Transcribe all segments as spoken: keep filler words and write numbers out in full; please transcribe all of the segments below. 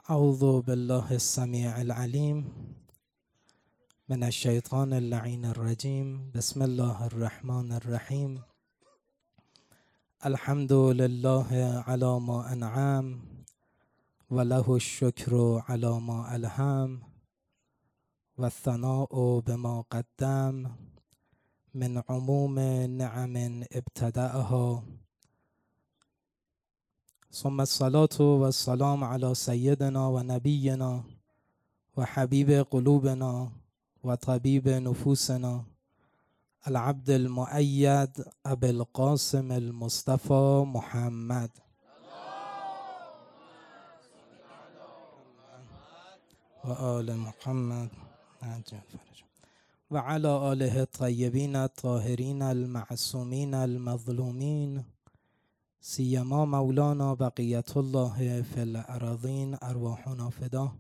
اعوذ بالله السمیع العلیم من الشیطان اللعین الرجیم. بسم الله الرحمن الرحیم. الحمد لله علی ما انعم و له الشکر علی ما الهم و الثناء بما قدم من عموم نعم ابتدأها. ثم الصلاة والسلام على سيدنا و نبینا و حبیب قلوبنا و طبیب نفوسنا العبد المؤید ابی القاسم المصطفى محمد و آل محمد و علی آله الطیبین الطاهرین المعصومین المظلومین سیما مولانا بقیت الله فی الارضین ارواحنا فدا.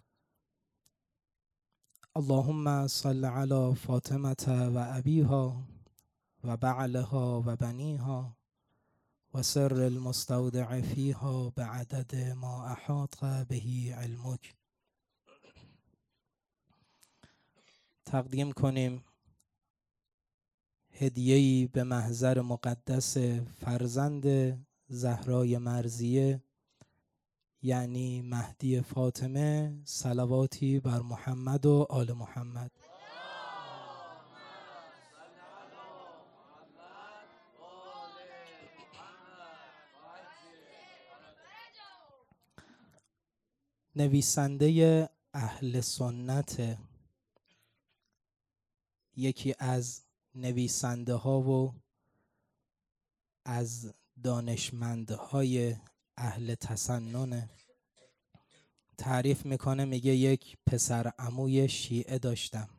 اللهم صل علی فاطمة و ابیها و بعلها و بنیها و سر المستودع فیها بعدد ما احاط به علمک. تقدیم کنیم هدیه‌ای به محضر مقدس فرزند زهرای مرضیه یعنی مهدی فاطمه، صلواتی بر محمد و آل محمد. نویسنده اهل سنت، یکی از نویسنده ها و از دانشمندهای اهل تسنن، تعریف میکنه، میگه یک پسر عموی شیعه داشتم.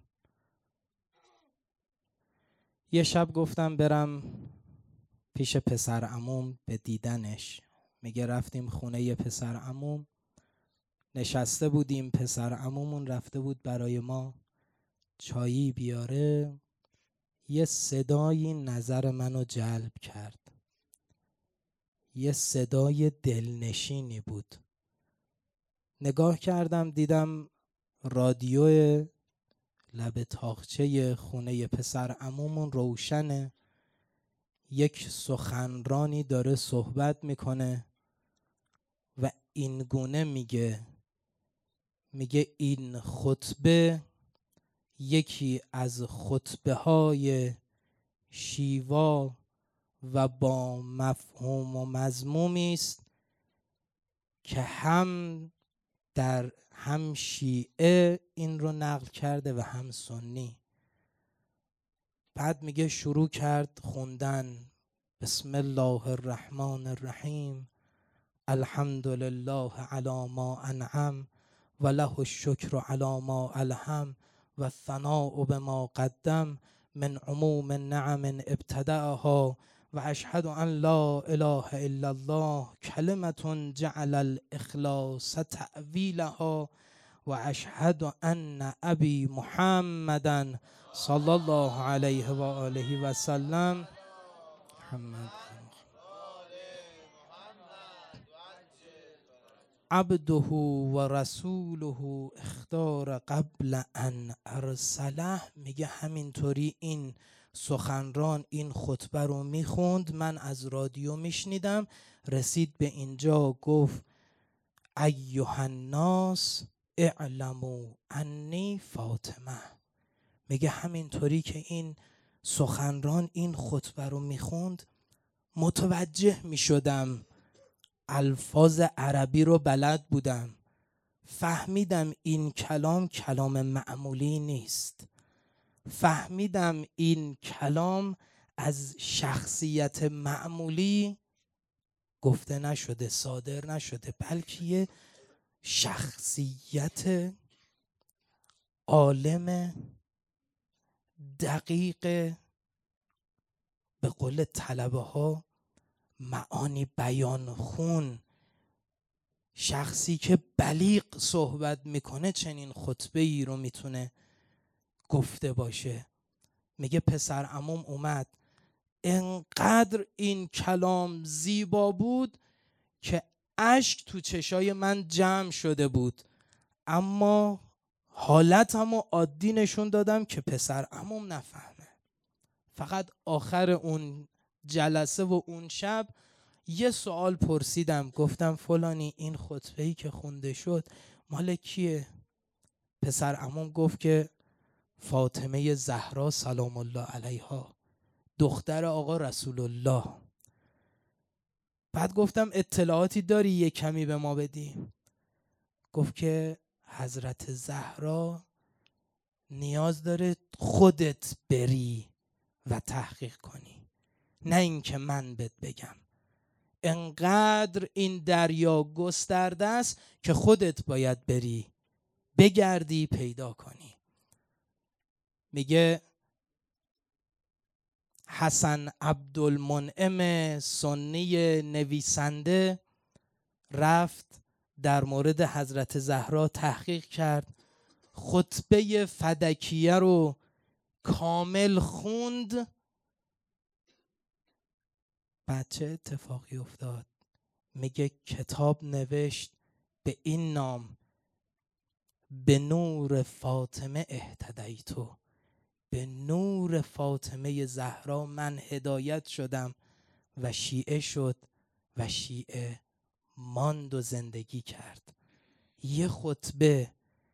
یه شب گفتم برم پیش پسر عموم به دیدنش. میگه رفتیم خونه یه پسر عموم، نشسته بودیم، پسر عمومون رفته بود برای ما چایی بیاره. یه صدایی نظر منو جلب کرد، یه صدای دلنشینی بود. نگاه کردم دیدم رادیو لب تاقچه خونه پسر عمومون روشنه، یک سخنرانی داره صحبت میکنه و این گونه میگه میگه این خطبه یکی از خطبه های شیوا و با مفهوم و مضمومی است که هم در هم شیعه این رو نقل کرده و هم سنی. بعد میگه شروع کرد خوندن بسم الله الرحمن الرحیم الحمد لله علی ما انعم و له الشکر علی ما الهم و الثناء بما قدم من عموم نعم ابتدأها و اشهد ان لا اله الا الله کلمة جعل الاخلاص تأویلها و اشهد ان ابی محمدا صلی الله علیه و آله و سلم محمد عبده و رسوله اختار قبل ان ارسله. میگه همینطوری این سخنران این خطبه رو میخوند، من از رادیو میشنیدم، رسید به اینجا گفت ایها الناس اعلموا انی فاطمه. میگه همینطوری که این سخنران این خطبه رو میخوند متوجه میشدم، الفاظ عربی رو بلد بودم، فهمیدم این کلام کلام معمولی نیست، فهمیدم این کلام از شخصیت معمولی گفته نشده، صادر نشده، بلکه یه شخصیت عالم دقیق، به قول طلبه ها معانی بیان خون، شخصی که بلیغ صحبت میکنه چنین خطبه ای رو میتونه گفته باشه. میگه پسر عموم اومد، انقدر این کلام زیبا بود که اشک تو چشای من جمع شده بود، اما حالتمو عادی نشون دادم که پسر عموم نفهمه. فقط آخر اون جلسه و اون شب یه سوال پرسیدم، گفتم فلانی این خطبه‌ای که خونده شد مال کیه؟ پسر عموم گفت که فاطمه زهرا سلام الله علیها، دختر آقا رسول الله. بعد گفتم اطلاعاتی داری یه کمی به ما بدی؟ گفت که حضرت زهرا نیاز داره خودت بری و تحقیق کنی، نه اینکه من بهت بگم. انقدر این دریا گسترده است که خودت باید بری بگردی پیدا کنی. میگه حسن عبدالمنعم سنی نویسنده رفت در مورد حضرت زهرا تحقیق کرد، خطبه فدکیه رو کامل خوند. بعد چه اتفاقی افتاد؟ میگه کتاب نوشت به این نام: به نور فاطمه اهتدیتو، به نور فاطمه زهرا من هدایت شدم و شیعه شد و شیعه ماند و زندگی کرد. یه خطبه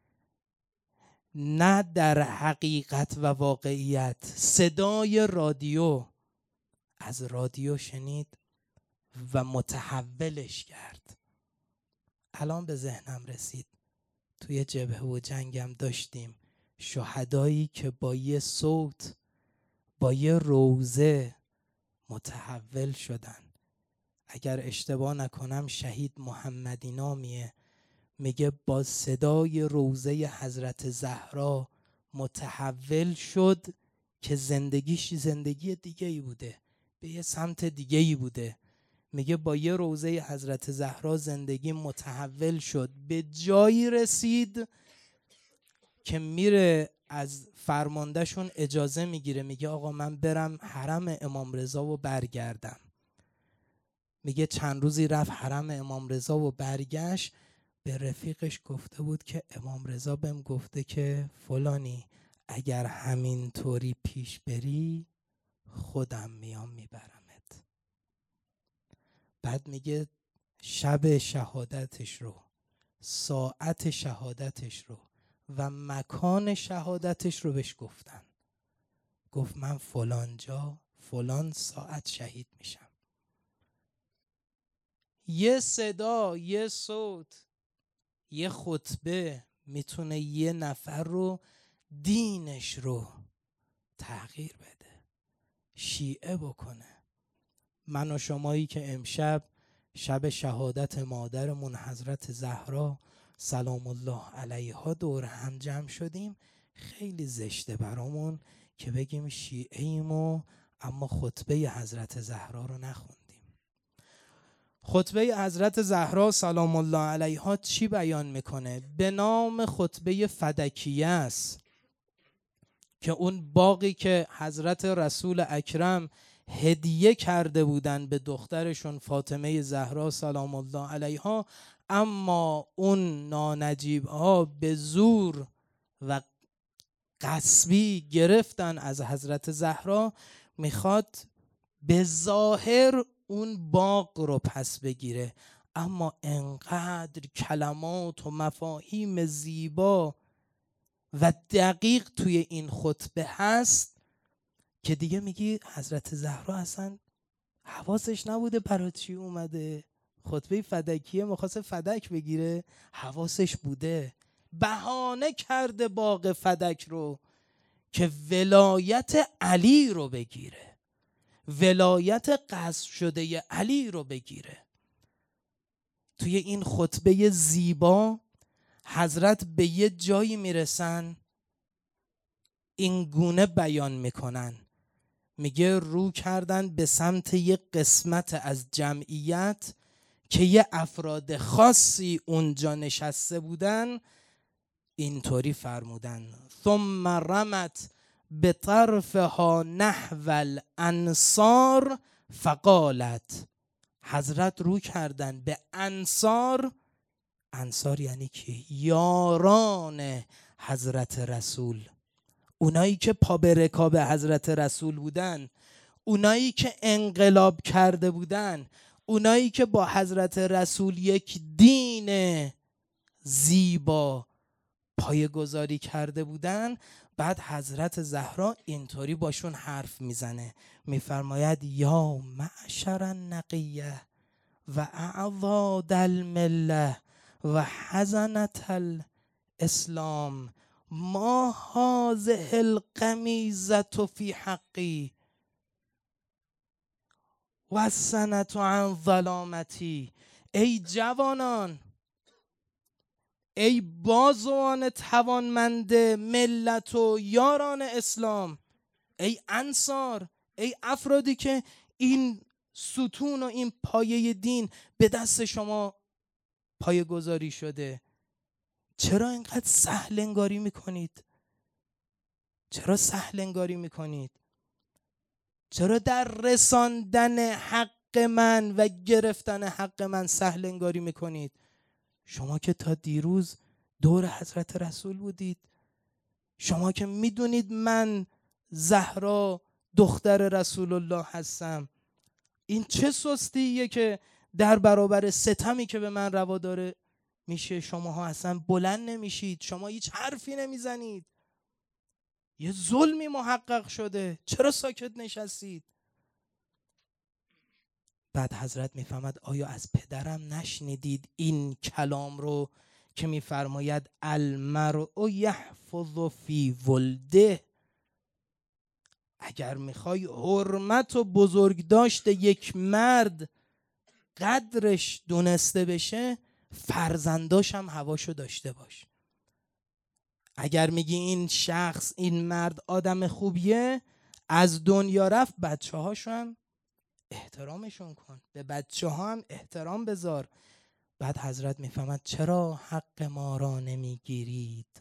نه در حقیقت و واقعیت، صدای رادیو، از رادیو شنید و متحولش کرد. الان به ذهنم رسید توی جبهه و جنگم داشتیم شهدایی که با یه صوت، با یه روزه متحول شدن. اگر اشتباه نکنم شهید محمدی نامیه، میگه با صدای روزه حضرت زهرا متحول شد که زندگیش زندگی دیگه ای بوده، به یه سمت دیگه ای بوده. میگه با یه روزه حضرت زهرا زندگی متحول شد، به جایی رسید که میره از فرماندهشون اجازه میگیره، میگه آقا من برم حرم امام رضا و برگردم. میگه چند روزی رفت حرم امام رضا و برگشت، به رفیقش گفته بود که امام رضا بهم گفته که فلانی اگر همین طوری پیش بری خودم میام میبرمت. بعد میگه شب شهادتش رو، ساعت شهادتش رو و مکان شهادتش رو بهش گفتن. گفت من فلان جا فلان ساعت شهید میشم. یه صدا، یه صوت، یه خطبه میتونه یه نفر رو، دینش رو تغییر بده، شیعه بکنه. من و شمایی که امشب شب شهادت مادرمون حضرت زهرا سلام الله علیها دور هم جمع شدیم، خیلی زشته برامون که بگیم شیعه ایم و اما خطبه حضرت زهرا رو نخوندیم. خطبه حضرت زهرا سلام الله علیها چی بیان میکنه؟ به نام خطبه فدکیه است که اون باغی که حضرت رسول اکرم هدیه کرده بودن به دخترشون فاطمه زهرا سلام الله علیها، اما اون نانجیب ها به زور و غصبی گرفتن از حضرت زهرا، میخواد به ظاهر اون باغ رو پس بگیره، اما انقدر کلمات و مفاهیم زیبا و دقیق توی این خطبه هست که دیگه میگی حضرت زهرا اصلا حواسش نبوده برای چی اومده. خطبه فدکیه میخواست فدک بگیره، حواسش بوده، بهانه کرده باغ فدک رو که ولایت علی رو بگیره، ولایت غصب شده علی رو بگیره. توی این خطبه زیبا حضرت به یه جایی میرسن این گونه بیان میکنن، میگه رو کردن به سمت یه قسمت از جمعیت که یه افراد خاصی اونجا نشسته بودن، اینطوری فرمودن: ثم رمت به طرفها نحو الانصار فقالت. حضرت رو کردن به انصار. انصار یعنی کی؟ یاران حضرت رسول، اونایی که پا به رکاب حضرت رسول بودن، اونایی که انقلاب کرده بودن، اونایی که با حضرت رسول یک دین زیبا پایه‌گذاری کرده بودن. بعد حضرت زهرا اینطوری باشون حرف میزنه، میفرماید یا معشر النقیه و اعضاد المله و حزنة الاسلام ما هذه القمیزة فی حقی و السنة عن ظلامتی. ای جوانان، ای بازوان توانمند ملت و یاران اسلام، ای انصار، ای افرادی که این ستون و این پایه دین به دست شما پایه گذاری شده، چرا اینقدر سهل انگاری میکنید؟ چرا سهل انگاری میکنید؟ چرا در رساندن حق من و گرفتن حق من سهل انگاری میکنید؟ شما که تا دیروز دور حضرت رسول بودید، شما که میدونید من زهرا دختر رسول الله هستم. این چه سستیه که در برابر ستمی که به من روا داره میشه شماها اصلا بلند نمیشید، شما هیچ حرفی نمیزنید. یه ظلمی محقق شده، چرا ساکت نشستید؟ بعد حضرت میفهمد آیا از پدرم نشنیدید این کلام رو که میفرماید المرء یحفظ فی ولده. اگر میخوای حرمت و بزرگداشت یک مرد قدرش دونسته بشه، فرزنداش هم هواشو داشته باش. اگر میگی این شخص، این مرد آدم خوبیه، از دنیا رفت، بچه هاشو هم احترامشون کن، به بچه ها هم احترام بذار. بعد حضرت میفهمد چرا حق ما را نمیگیرید؟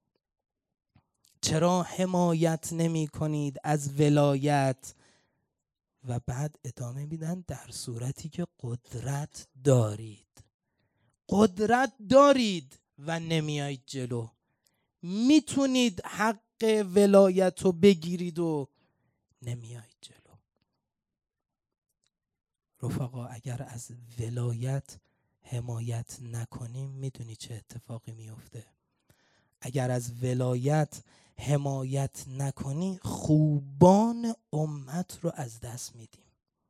چرا حمایت نمی کنید از ولایت؟ و بعد ادامه میدن در صورتی که قدرت دارید. قدرت دارید و نمیایید جلو، میتونید حق ولایت رو بگیرید و نمیایید جلو. رفقا اگر از ولایت حمایت نکنیم میدونی چه اتفاقی میفته؟ اگر از ولایت حمایت نکنی خوبان امت رو از دست میدیم.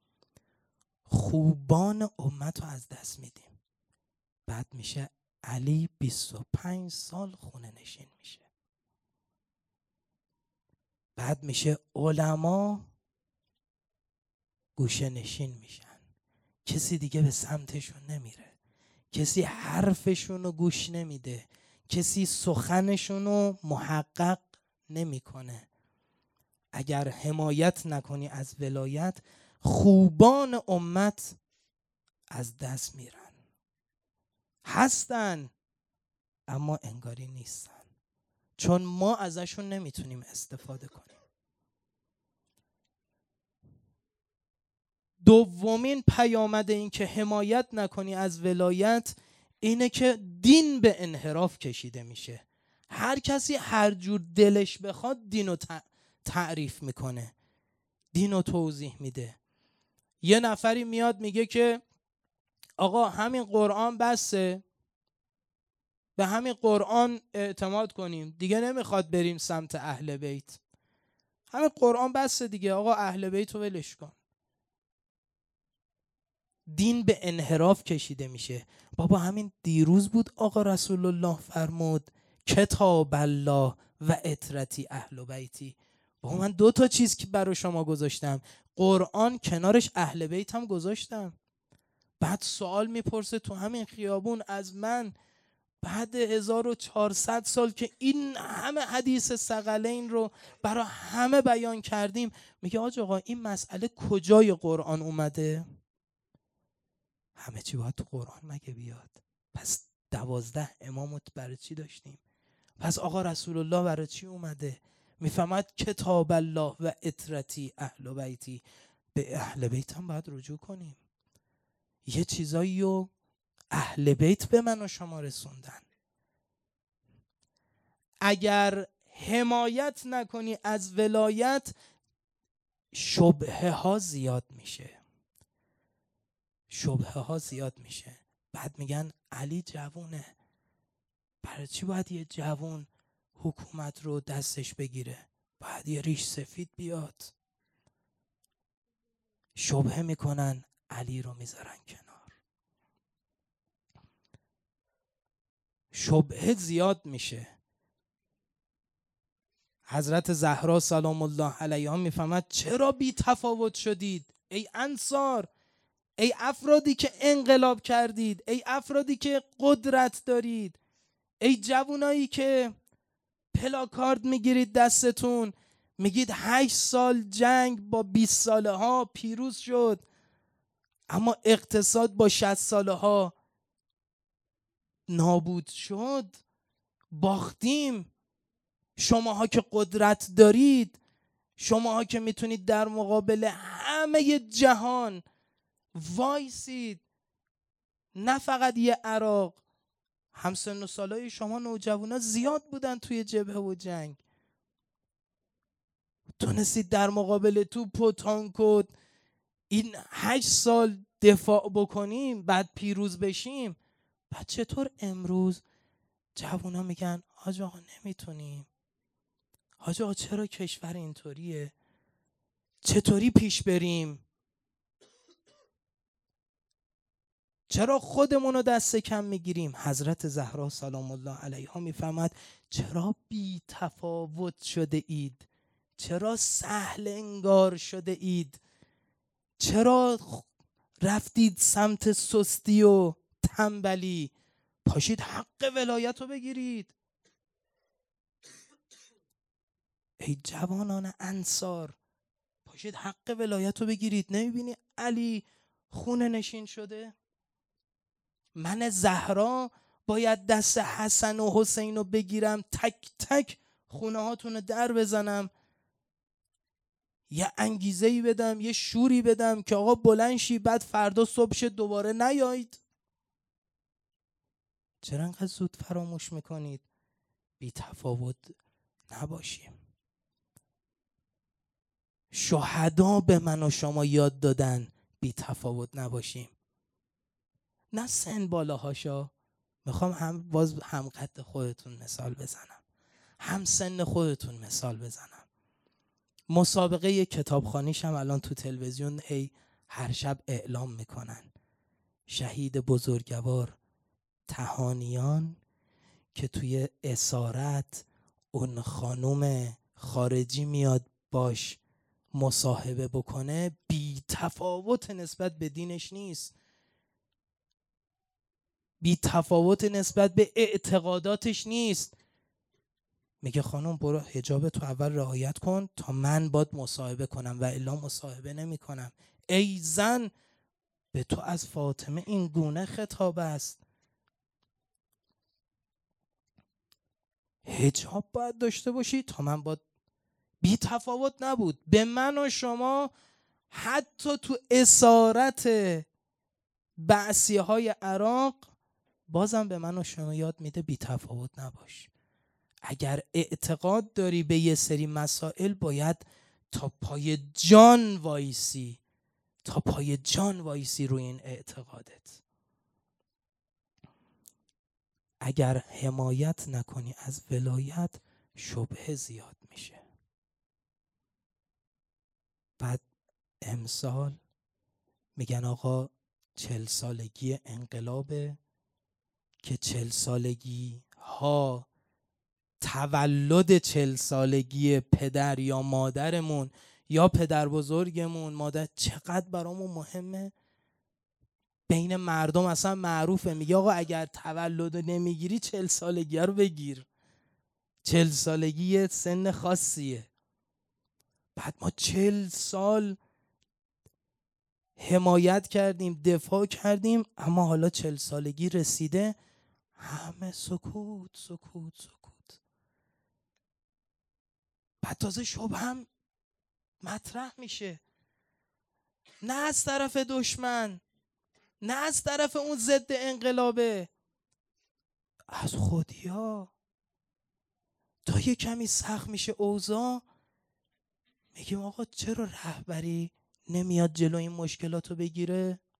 خوبان امت رو از دست میدیم. بعد میشه علی بیست و پنج سال خونه نشین میشه. بعد میشه علما گوشه نشین میشن، کسی دیگه به سمتشون نمیره، کسی حرفشون رو گوش نمیده، کسی سخنشون رو محقق نمیکنه. اگر حمایت نکنی از ولایت، خوبان امت از دست میرن. هستن اما انگاری نیستن، چون ما ازشون نمیتونیم استفاده کنیم. دومین پیامد این که حمایت نکنی از ولایت اینه که دین به انحراف کشیده میشه. هر کسی هر جور دلش بخواد دینو تعریف میکنه، دینو توضیح میده. یه نفری میاد میگه که آقا همین قرآن بسه، به همین قرآن اعتماد کنیم دیگه، نمیخواد بریم سمت اهل بیت، همین قرآن بسه دیگه، آقا اهل بیت رو ولش کن. دین به انحراف کشیده میشه. بابا همین دیروز بود آقا رسول الله فرمود کتاب الله و اطرتی اهل بیتی. بابا من دو تا چیز که برای شما گذاشتم، قرآن کنارش اهل بیت هم گذاشتم. بعد سوال میپرسه تو همین خیابون از من بعد هزار و چهارصد سال که این همه حدیث ثقلین رو برای همه بیان کردیم، میگه آج آقا این مسئله کجای قرآن اومده؟ همه چی باید تو قرآن مگه بیاد؟ پس دوازده امامت برای چی داشتیم؟ پس آقا رسول الله برای چی اومده؟ میفهمد کتاب الله و اطرتی اهل بیتی، به اهل بیت هم باید رجوع کنیم. یه چیزایی رو اهل بیت به من و شما رسوندن. اگر حمایت نکنی از ولایت، شبهه ها زیاد میشه، شبهه ها زیاد میشه. بعد میگن علی جوونه، برای چی باید یه جوون حکومت رو دستش بگیره؟ باید یه ریش سفید بیاد. شبهه میکنن، علی رو میذارن کنار. شبهه زیاد میشه. حضرت زهرا سلام الله علیها میفهمد چرا بی تفاوت شدید ای انصار، ای افرادی که انقلاب کردید، ای افرادی که قدرت دارید، ای جوانایی که پلاکارد میگیرید دستتون، میگید هشت سال جنگ با بیست ساله ها پیروز شد، اما اقتصاد با شصت ساله ها نابود شد، باختیم. شماها که قدرت دارید، شماها که میتونید در مقابل همه جهان وایسید، نه فقط یه عراق، همسن و سالای شما نوجوانا زیاد بودن توی جبهه و جنگ، تونستید در مقابل توپ و تانک و این هشت سال دفاع بکنیم، بعد پیروز بشیم. بعد چطور امروز جوونا میگن حاج آقا نمیتونیم، حاج آقا چرا کشور اینطوریه، چطوری پیش بریم، چرا خودمون رو دست کم میگیریم؟ حضرت زهرا سلام الله علیها میفهمد چرا بی تفاوت شده اید، چرا سهل انگار شده اید، چرا رفتید سمت سستی و تنبلی؟ پاشید حق ولایت رو بگیرید. ای جوانان انصار، پاشید حق ولایت رو بگیرید. نمیبینی علی خونه نشین شده؟ من زهرا باید دست حسن و حسین رو بگیرم، تک تک خونه هاتون رو در بزنم، یه انگیزه‌ای بدم، یه شوری بدم که آقا بلند شی، بعد فردا صبح شه دوباره نیایید. چرا انقدر زود فراموش میکنید؟ بی تفاوت نباشیم. شهدا به من و شما یاد دادن بی تفاوت نباشیم. نه سن بالاهاشا، میخوام هم باز هم قد خودتون مثال بزنم، هم سن خودتون مثال بزنم. مسابقه کتابخوانیش هم الان تو تلویزیون هی هر شب اعلام میکنن. شهید بزرگوار تهانیان که توی اسارت اون خانوم خارجی میاد باش مصاحبه بکنه، بی تفاوت نسبت به دینش نیست، بی تفاوت نسبت به اعتقاداتش نیست. میگه خانم برو حجاب تو اول رعایت کن تا من باد مصاحبه کنم و الا مصاحبه نمی کنم. ای زن، به تو از فاطمه این گونه خطاب است. حجاب باید داشته باشی تا من باد. بی تفاوت نبود به من و شما. حتی تو اسارت بعثیه های عراق بازم به من و شما یاد میده بی تفاوت نباش. اگر اعتقاد داری به یه سری مسائل باید تا پای جان وایسی، تا پای جان وایسی روی این اعتقادت. اگر حمایت نکنی از ولایت، شبهه زیاد میشه. بعد امسال میگن آقا چل سالگی انقلابه که چل سالگی ها تولد چل سالگی پدر یا مادرمون یا پدر بزرگمون، مادر، چقدر برامون مهمه. بین مردم اصلا معروفه، میگه آقا اگر تولد نمیگیری چل سالگی رو بگیر. چل سالگی یه سن خاصیه. بعد ما چل سال حمایت کردیم، دفاع کردیم، اما حالا چل سالگی رسیده، همه سکوت سکوت سکوت. بعد تازه شب هم مطرح میشه، نه از طرف دشمن، نه از طرف اون ضد انقلابه، از خودیا. تا یه کمی سخت میشه اوضاع، میگیم آقا چرا رهبری نمیاد جلو این مشکلاتو بگیره؟